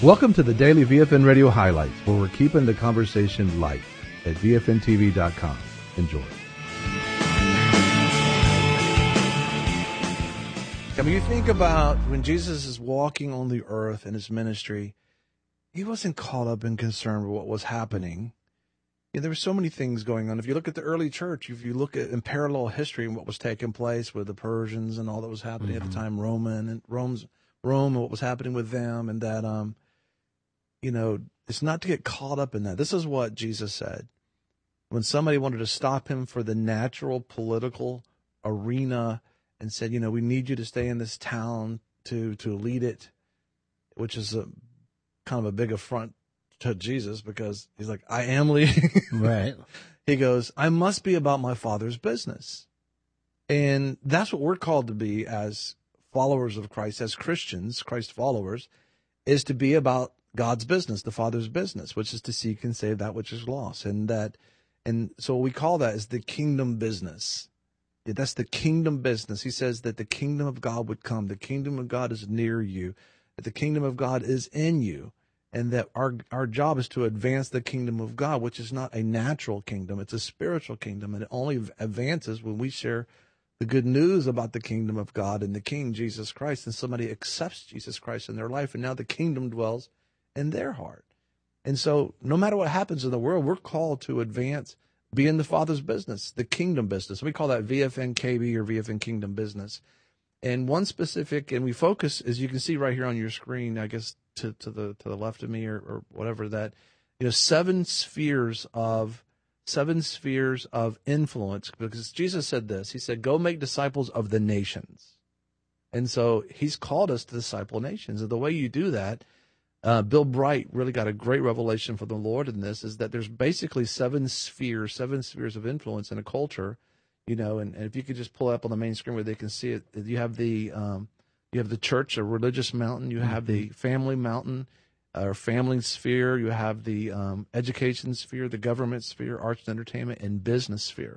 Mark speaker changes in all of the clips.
Speaker 1: Welcome to the Daily VFN Radio Highlights, where we're keeping the conversation light at VFNTV.com. Enjoy. I mean, you think about when Jesus is walking on the earth in his ministry, he wasn't caught up and concerned with what was happening. There were so many things going on. If you look at the early church, if you look at in parallel history and what was taking place with the Persians and all that was happening at the time, Rome and what was happening with them, and that, it's not to get caught up in that. This is what Jesus said. When somebody wanted to stop him for the natural political arena and said, we need you to stay in this town to lead it, which is a kind of a big affront to Jesus, because he's like, I am leading.
Speaker 2: Right.
Speaker 1: He goes, I must be about my Father's business. And that's what we're called to be as followers of Christ, as Christians, Christ followers, is to be about God's business, the Father's business, which is to seek and save that which is lost. And so we call that is the kingdom business. That's the kingdom business. He says that the kingdom of God would come. The kingdom of God is near you, that the kingdom of God is in you, and that our job is to advance the kingdom of God, which is not a natural kingdom. It's a spiritual kingdom, and it only advances when we share the good news about the kingdom of God and the King, Jesus Christ, and somebody accepts Jesus Christ in their life, and now the kingdom dwells in their heart. And so no matter what happens in the world, we're called to advance, be in the Father's business, the kingdom business. We call that VFN KB or VFN Kingdom Business. And one specific, and we focus, as you can see right here on your screen, I guess to the left of me or whatever, that seven spheres of influence. Because Jesus said this, he said, "Go make disciples of the nations." And so he's called us to disciple nations. And the way you do that, Bill Bright really got a great revelation from the Lord in this, is that there's basically seven spheres of influence in a culture. And if you could just pull up on the main screen where they can see it, you have the church, a religious mountain. You have the family mountain, or family sphere. You have the education sphere, the government sphere, arts and entertainment, and business sphere,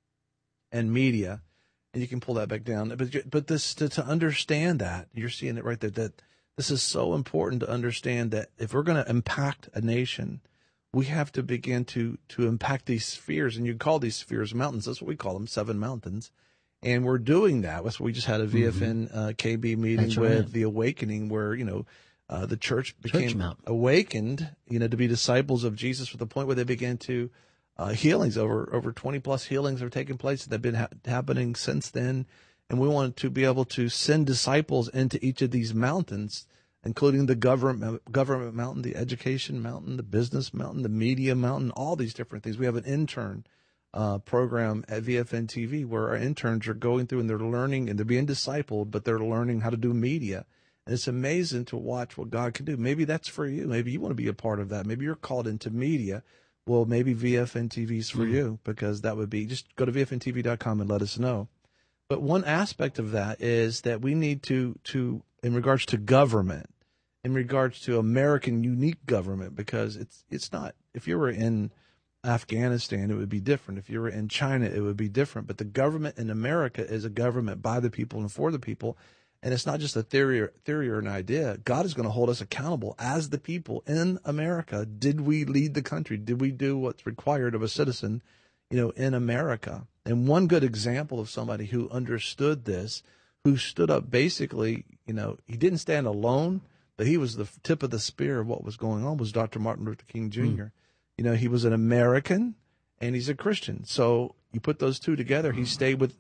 Speaker 1: and media. And you can pull that back down. But this to understand that, you're seeing it right there. That this is so important to understand that if we're going to impact a nation, we have to begin to impact these spheres, and you call these spheres mountains. That's what we call them, 7 mountains. And we're doing that. That's what we just had a VFN KB meeting with the Awakening, where, the church became awakened, to be disciples of Jesus, to the point where they began to healings, over 20 plus healings are taking place that have been happening since then. And we wanted to be able to send disciples into each of these mountains, including the government mountain, the education mountain, the business mountain, the media mountain, all these different things. We have an intern program at VFN TV where our interns are going through and they're learning and they're being discipled, but they're learning how to do media. And it's amazing to watch what God can do. Maybe that's for you. Maybe you want to be a part of that. Maybe you're called into media. Well, maybe VFN TV is for you, because that would be, just go to VFNTV.com and let us know. But one aspect of that is that we need to in regards to government, in regards to American unique government, because it's not, if you were in Afghanistan, it would be different. If you were in China, it would be different. But the government in America is a government by the people and for the people. And it's not just a theory or an idea. God is going to hold us accountable as the people in America. Did we lead the country? Did we do what's required of a citizen, in America? And one good example of somebody who understood this, who stood up basically, he didn't stand alone, but he was the tip of the spear of what was going on, was Dr. Martin Luther King Jr. He was an American and he's a Christian. So you put those two together, he stayed within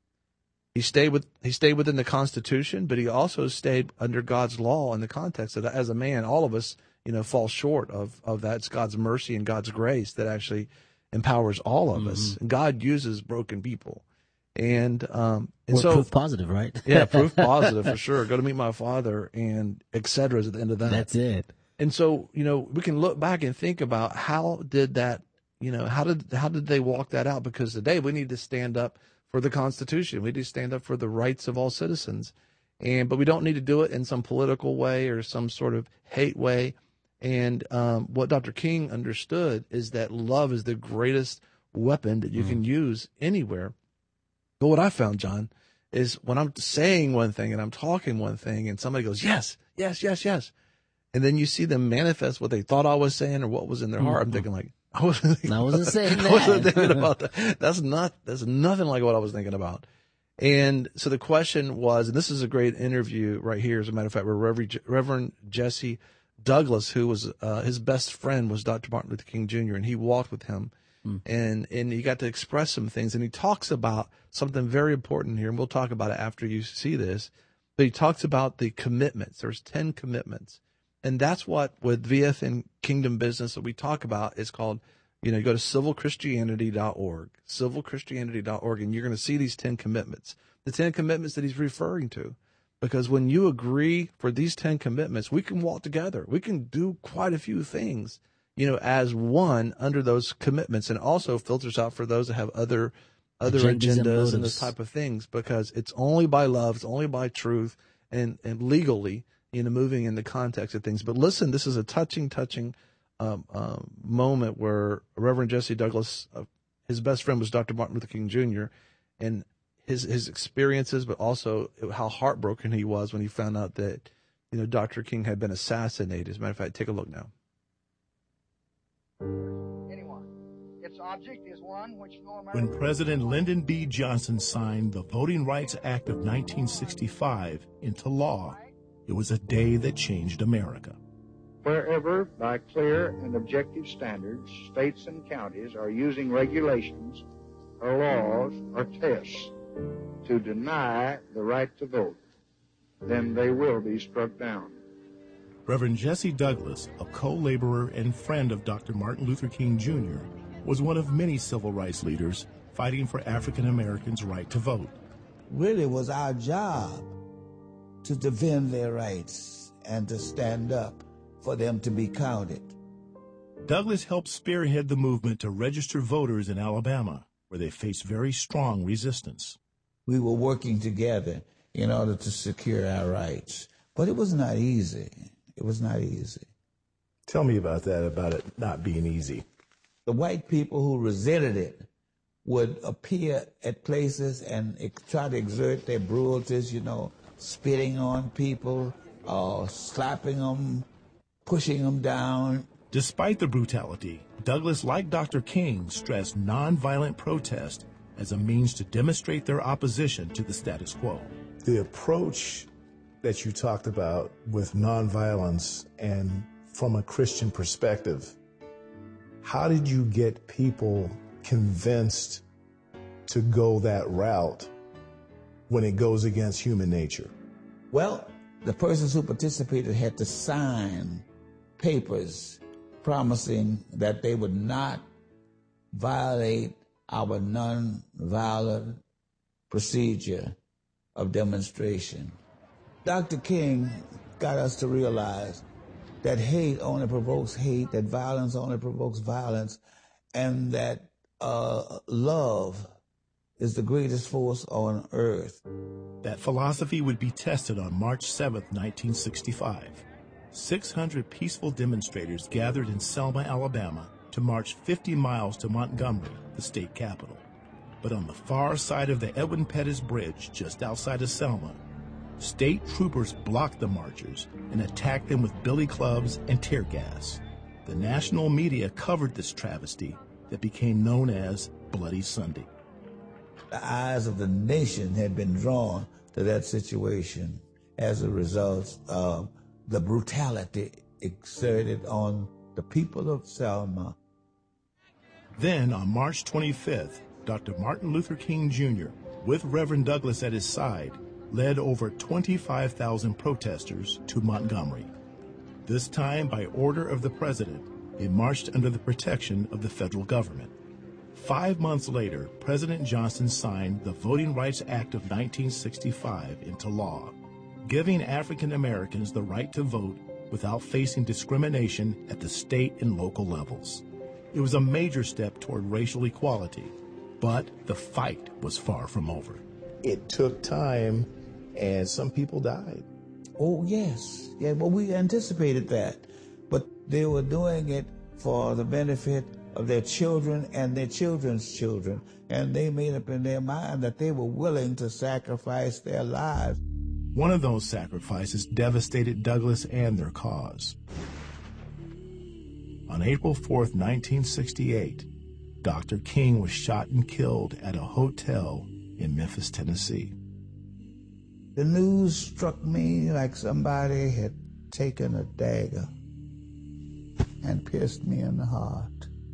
Speaker 1: the Constitution, but he also stayed under God's law in the context of that. As a man, all of us, fall short of that. It's God's mercy and God's grace that actually empowers all of us. And God uses broken people. And so
Speaker 2: proof positive, right?
Speaker 1: Yeah, proof positive for sure. Go to meet my Father, and et cetera is at the end of that.
Speaker 2: That's it.
Speaker 1: And so, we can look back and think about how did that, how did they walk that out? Because today we need to stand up for the Constitution. We need to stand up for the rights of all citizens. But we don't need to do it in some political way or some sort of hate way. And what Dr. King understood is that love is the greatest weapon that you can use anywhere. But what I found, John, is when I'm saying one thing and I'm talking one thing and somebody goes, yes, yes, yes, yes, And then you see them manifest what they thought I was saying or what was in their heart. I'm thinking like, I wasn't
Speaker 2: saying that.
Speaker 1: I wasn't thinking about that. That's nothing like what I was thinking about. And so the question was, and this is a great interview right here, as a matter of fact, where Reverend Jesse Douglas, who was his best friend was Dr. Martin Luther King Jr., and he walked with him. And he got to express some things. And he talks about something very important here, and we'll talk about it after you see this. But he talks about the commitments. There's 10 commitments. And that's what with VFN Kingdom Business that we talk about is called, you go to civilchristianity.org, civilchristianity.org, and you're going to see these 10 commitments, the 10 commitments that he's referring to. Because when you agree for these 10 commitments, we can walk together. We can do quite a few things, as one under those commitments, and also filters out for those that have other agendas and those type of things, because it's only by love, it's only by truth and legally, moving in the context of things. But listen, this is a touching moment where Reverend Jesse Douglas, his best friend was Dr. Martin Luther King Jr., and his experiences, but also how heartbroken he was when he found out that, Dr. King had been assassinated. As a matter of fact, take a look now.
Speaker 3: Its object is one which no American...
Speaker 4: When President Lyndon B. Johnson signed the Voting Rights Act of 1965 into law, it was a day that changed America.
Speaker 3: Wherever, by clear and objective standards, states and counties are using regulations or laws or tests to deny the right to vote, then they will be struck down.
Speaker 4: Reverend Jesse Douglas, a co-laborer and friend of Dr. Martin Luther King Jr., was one of many civil rights leaders fighting for African Americans' right to vote.
Speaker 5: Really was our job to defend their rights and to stand up for them to be counted.
Speaker 4: Douglas helped spearhead the movement to register voters in Alabama, where they faced very strong resistance.
Speaker 5: We were working together in order to secure our rights, but it was not easy. It was not easy.
Speaker 4: Tell me about that, about it not being easy.
Speaker 5: The white people who resented it would appear at places and try to exert their brutalities, spitting on people, slapping them, pushing them down.
Speaker 4: Despite the brutality, Douglas, like Dr. King, stressed nonviolent protest as a means to demonstrate their opposition to the status quo.
Speaker 6: The approach that you talked about with nonviolence and from a Christian perspective, how did you get people convinced to go that route when it goes against human nature?
Speaker 5: Well, the persons who participated had to sign papers promising that they would not violate our nonviolent procedure of demonstration. Dr. King got us to realize that hate only provokes hate, that violence only provokes violence, and that love is the greatest force on earth.
Speaker 4: That philosophy would be tested on March 7th, 1965. 600 peaceful demonstrators gathered in Selma, Alabama, to march 50 miles to Montgomery, the state capital. But on the far side of the Edwin Pettus Bridge, just outside of Selma, state troopers blocked the marchers and attacked them with billy clubs and tear gas. The national media covered this travesty that became known as Bloody Sunday.
Speaker 5: The eyes of the nation had been drawn to that situation as a result of the brutality exerted on the people of Selma.
Speaker 4: Then, on March 25th, Dr. Martin Luther King Jr., with Reverend Douglas at his side, led over 25,000 protesters to Montgomery. This time, by order of the president, they marched under the protection of the federal government. 5 months later, President Johnson signed the Voting Rights Act of 1965 into law, giving African Americans the right to vote without facing discrimination at the state and local levels. It was a major step toward racial equality, but the fight was far from over.
Speaker 6: It took time, and some people died.
Speaker 5: Oh, yes. Yeah, well, we anticipated that. But they were doing it for the benefit of their children and their children's children. And they made up in their mind that they were willing to sacrifice their lives.
Speaker 4: One of those sacrifices devastated Douglass and their cause. On April 4th, 1968, Dr. King was shot and killed at a hotel in Memphis, Tennessee.
Speaker 5: The news struck me like somebody had taken a dagger and pierced me in the heart.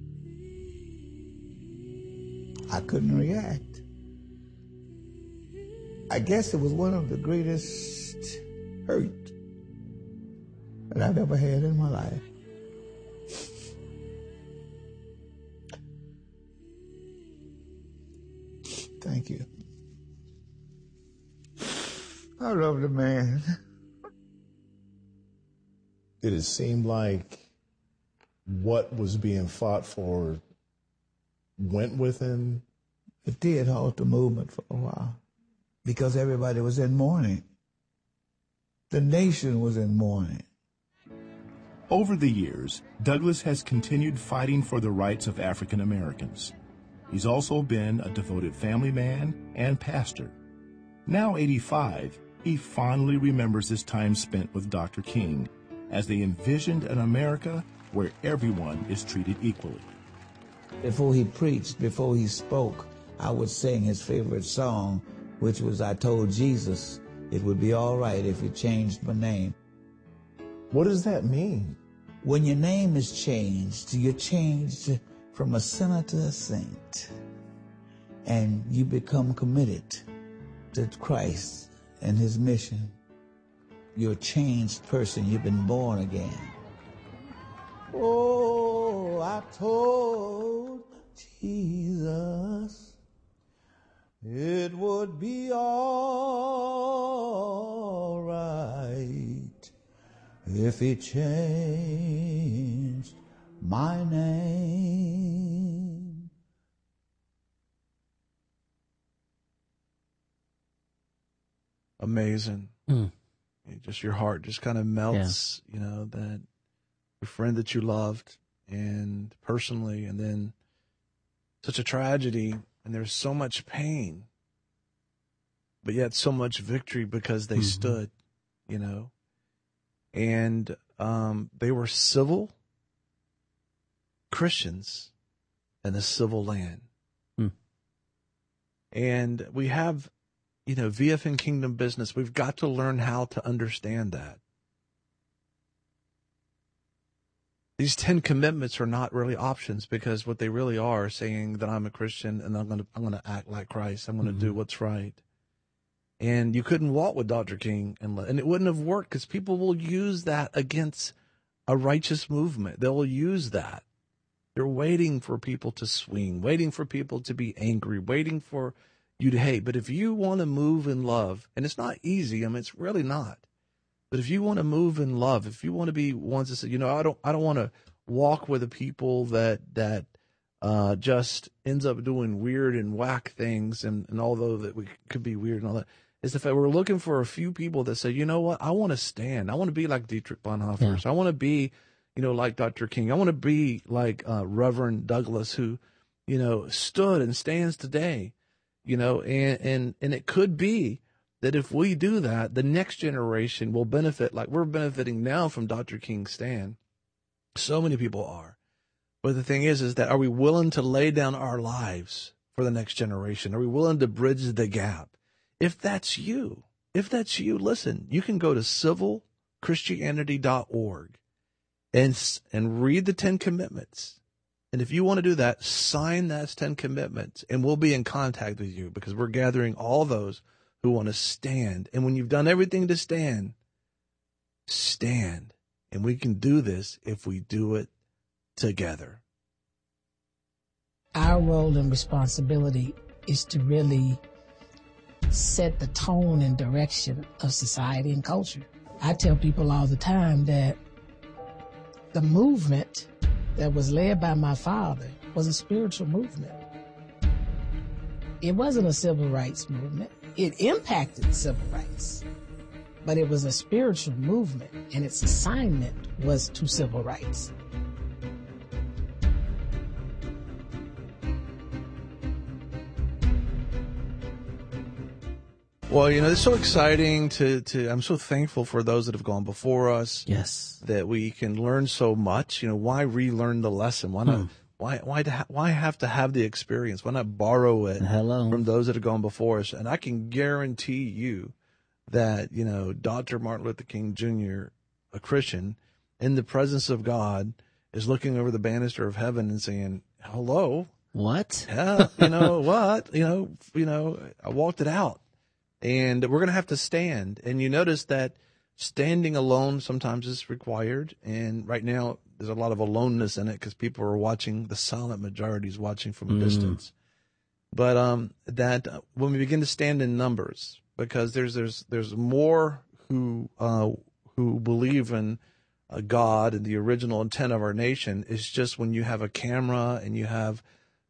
Speaker 5: I couldn't react. I guess it was one of the greatest hurt that I've ever had in my life. Thank you. I love the man.
Speaker 6: Did it seem like what was being fought for went with him?
Speaker 5: It did halt the movement for a while because everybody was in mourning. The nation was in mourning.
Speaker 4: Over the years, Douglass has continued fighting for the rights of African Americans. He's also been a devoted family man and pastor. Now 85, he fondly remembers his time spent with Dr. King as they envisioned an America where everyone is treated equally.
Speaker 5: Before he preached, before he spoke, I would sing his favorite song, which was, I told Jesus it would be all right if he changed my name.
Speaker 6: What does that mean?
Speaker 5: When your name is changed, you're changed from a sinner to a saint, and you become committed to Christ and his mission. You're a changed person. You've been born again. Oh, I told Jesus it would be all right if he changed my name.
Speaker 1: Amazing. Just your heart just kind of melts, you know, that your friend that you loved and personally, and then such a tragedy, and there's so much pain, but yet so much victory because they stood, you know, and they were civil Christians in a civil land. And we have, you know, VFN Kingdom Business, we've got to learn how to understand that. These 10 commitments are not really options, because what they really are saying that I'm a Christian and I'm going to act like Christ. I'm going to do what's right. And you couldn't walk with Dr. King and it wouldn't have worked, because people will use that against a righteous movement. They will use that. They're waiting for people to swing, waiting for people to be angry, waiting for you to hate. But if you want to move in love, and it's not easy, I mean, it's really not. But if you want to move in love, if you want to be ones that say, you know, I don't want to walk with the people that just ends up doing weird and whack things, and although that we could be weird and all that, is the fact we're looking for a few people that say, you know what, I want to stand. I want to be like Dietrich Bonhoeffer. I want to be, you know, like Dr. King. I want to be like Reverend Douglass, who, you know, stood and stands today, you know, and it could be that if we do that, the next generation will benefit like we're benefiting now from Dr. King's stand. So many people are. But the thing is that are we willing to lay down our lives for the next generation? Are we willing to bridge the gap? If that's you, listen, you can go to civilchristianity.org and read the 10 commitments. And if you want to do that, sign those 10 commitments, and we'll be in contact with you, because we're gathering all those who want to stand. And when you've done everything to stand. And we can do this if we do it together.
Speaker 2: Our role and responsibility is to really set the tone and direction of society and culture. I tell people all the time that the movement that was led by my father was a spiritual movement. It wasn't a civil rights movement. It impacted civil rights, but it was a spiritual movement, and its assignment was to civil rights.
Speaker 1: Well, it's so exciting I'm so thankful for those that have gone before us.
Speaker 7: Yes.
Speaker 1: That we can learn so much. Why relearn the lesson? Why not? Why have to have the experience? Why not borrow it from those that have gone before us? And I can guarantee you that, Dr. Martin Luther King Jr., a Christian, in the presence of God, is looking over the banister of heaven and saying, hello.
Speaker 7: What?
Speaker 1: Yeah, what? I walked it out. And we're going to have to stand. And you notice that standing alone sometimes is required. And right now, there's a lot of aloneness in it because people are watching, the silent majority is watching from a distance. But that when we begin to stand in numbers, because there's more who believe in God and the original intent of our nation. It's just when you have a camera and you have,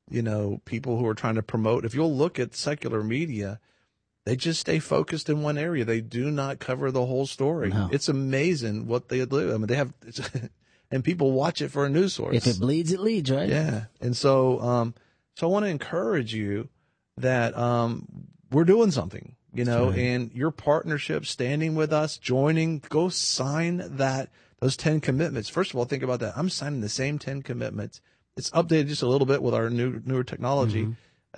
Speaker 1: people who are trying to promote. If you'll look at secular media, they just stay focused in one area. They do not cover the whole story. No. It's amazing what they do. I mean, they have, and people watch it for a news source.
Speaker 7: If it bleeds, it leads, right?
Speaker 1: Yeah. And so, so I want to encourage you that we're doing something, right. And your partnership, standing with us, joining, go sign those 10 commitments. First of all, think about that. I'm signing the same 10 commitments. It's updated just a little bit with our newer technology,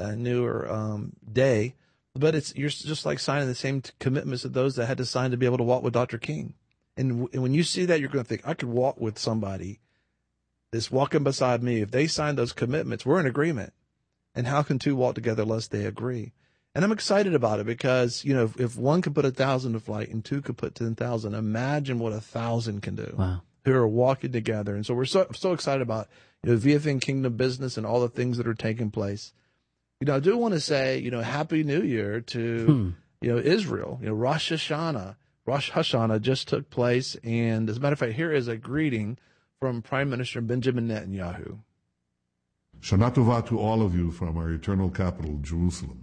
Speaker 1: newer day. But you're just like signing the same commitments of those that had to sign to be able to walk with Dr. King. And when you see that, you're going to think, I could walk with somebody that's walking beside me. If they sign those commitments, we're in agreement. And how can two walk together unless they agree? And I'm excited about it because, if one could put 1,000 to flight and two could put 10,000, imagine what 1,000 can do.
Speaker 7: Wow.
Speaker 1: Who are walking together. And so we're so excited about, VFN Kingdom Business and all the things that are taking place. I do want to say, Happy New Year to, Israel. Rosh Hashanah just took place. And as a matter of fact, here is a greeting from Prime Minister Benjamin Netanyahu.
Speaker 8: Shana Tova to all of you from our eternal capital, Jerusalem.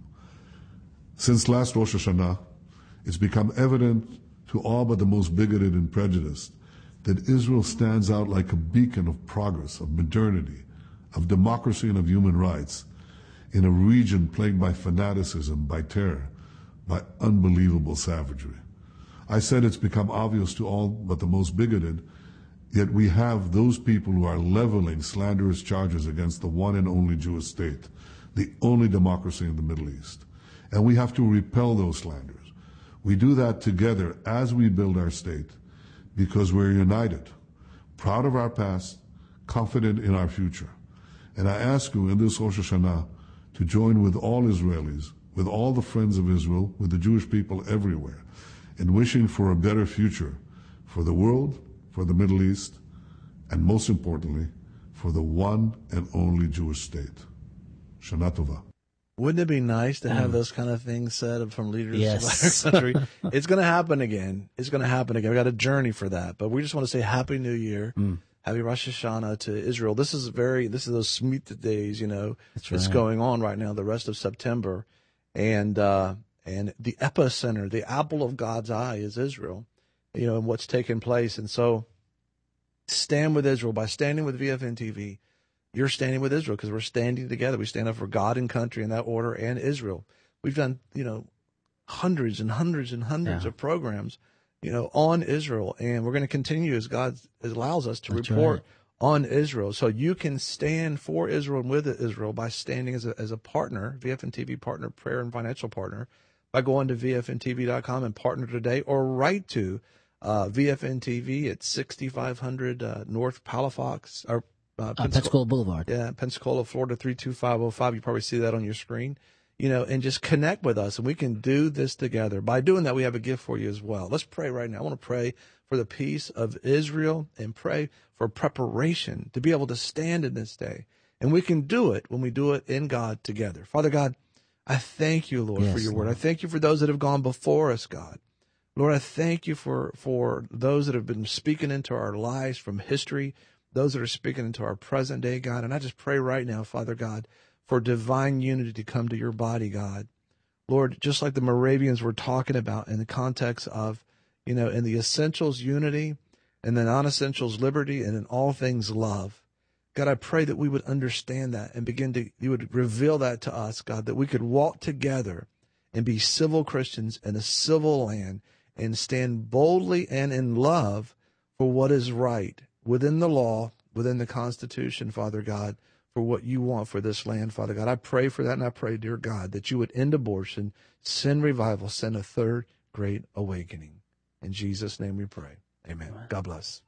Speaker 8: Since last Rosh Hashanah, it's become evident to all but the most bigoted and prejudiced that Israel stands out like a beacon of progress, of modernity, of democracy, and of human rights in a region plagued by fanaticism, by terror, by unbelievable savagery. I said it's become obvious to all but the most bigoted, yet we have those people who are leveling slanderous charges against the one and only Jewish state, the only democracy in the Middle East. And we have to repel those slanders. We do that together as we build our state because we're united, proud of our past, confident in our future. And I ask you in this Rosh Hashanah to join with all Israelis, with all the friends of Israel, with the Jewish people everywhere, in wishing for a better future for the world, for the Middle East, and most importantly, for the one and only Jewish state. Shana Tova.
Speaker 1: Wouldn't it be nice to have those kind of things said from leaders
Speaker 7: yes.
Speaker 1: of our country? It's going to happen again. It's going to happen again. We got a journey for that. But we just want to say Happy New Year. Happy Rosh Hashanah to Israel. This is those Shemitah days, that's going on right now, the rest of September. And the epicenter, the apple of God's eye is Israel, and what's taking place. And so stand with Israel. By standing with VFN TV, you're standing with Israel because we're standing together. We stand up for God and country in that order and Israel. We've done, hundreds and hundreds and hundreds of programs, on Israel. And we're going to continue as God allows us to report on Israel. So you can stand for Israel and with Israel by standing as a partner, VFN TV partner, prayer and financial partner, by going to VFNTV.com and partner today, or write to VFN TV at 6500 North Palafox, or
Speaker 7: Pensacola Boulevard.
Speaker 1: Yeah, Pensacola, Florida 32505. You probably see that on your screen. And just connect with us, and we can do this together. By doing that, we have a gift for you as well. Let's pray right now. I want to pray for the peace of Israel and pray for preparation to be able to stand in this day. And we can do it when we do it in God together. Father God, I thank you, Lord, for your word. I thank you for those that have gone before us, God. Lord, I thank you for those that have been speaking into our lives from history, those that are speaking into our present day, God. And I just pray right now, Father God, for divine unity to come to your body, God. Lord, just like the Moravians were talking about in the context of, in the essentials, unity, and the non-essentials, liberty, and in all things, love. God, I pray that we would understand that and you would reveal that to us, God, that we could walk together and be civil Christians in a civil land and stand boldly and in love for what is right within the law, within the Constitution, Father God, for what you want for this land, Father God. I pray for that, and I pray, dear God, that you would end abortion, send revival, send a third great awakening. In Jesus' name we pray. Amen. God bless.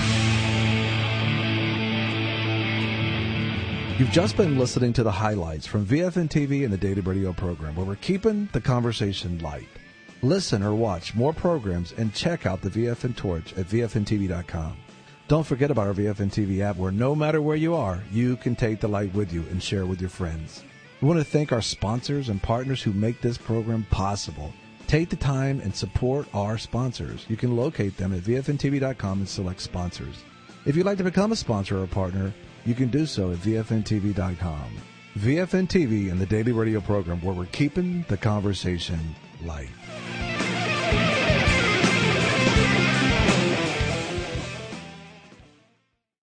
Speaker 1: You've just been listening to the highlights from VFN TV and the Daily Radio program, where we're keeping the conversation light. Listen or watch more programs and check out the VFN Torch at VFNTV.com. Don't forget about our VFN TV app, where no matter where you are, you can take the light with you and share with your friends. We want to thank our sponsors and partners who make this program possible. Take the time and support our sponsors. You can locate them at VFNTV.com and select sponsors. If you'd like to become a sponsor or a partner, you can do so at VFNTV.com. VFN TV and the Daily Radio program, where we're keeping the conversation light.